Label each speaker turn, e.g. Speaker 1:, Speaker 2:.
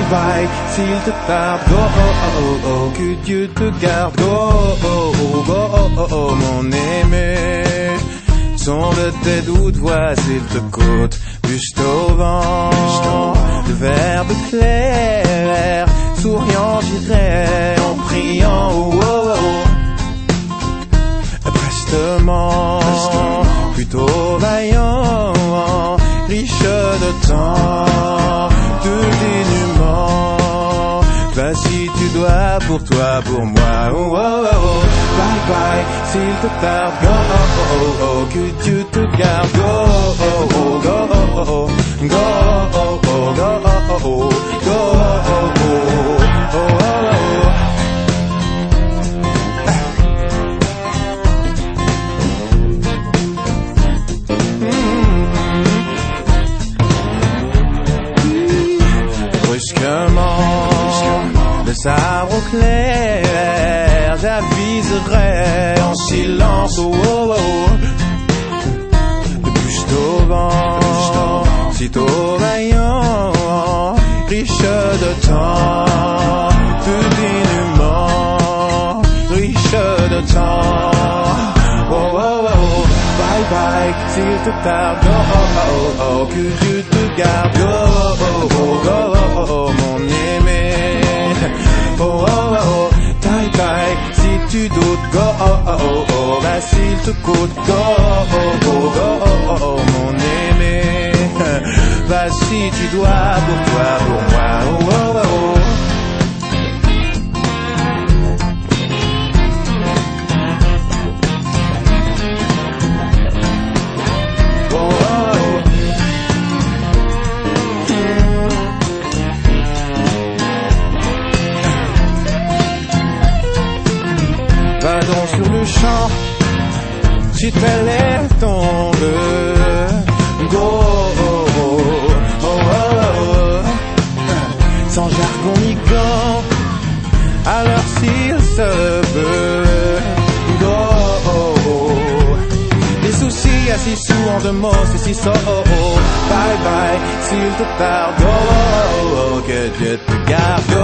Speaker 1: bye, s'il te tarde, go, que Dieu te garde, go, mon aimé. Son de tes doutes, voici te côte, juste au vent, de verbe clair, souriant j'irai en priant, prestement, plutôt vaillant, riche de temps, tout dénuement. Vas-y, tu dois pour toi, pour moi, bye bye, s'il te tarde, go, que Dieu te garde, go, brusquement, le sabre clair, j'aviserai en silence, de bouche au vent, sitôt vaillant, riche de temps, tout dénuement, riche de temps, bye bye, s'il te tarde, que Dieu te garde, mon aimé, taille, taille, si tu doutes, go, bah s'il te coûte, go, mon aimé, bah si tu dois pour toi, pour moi, va donc sur le champ, si tel est tombe, go, sans jargon ni gants, alors s'il se peut, go, les soucis assis sous en deux mots, c'est si so, bye bye, s'il te tarde, que Dieu te garde,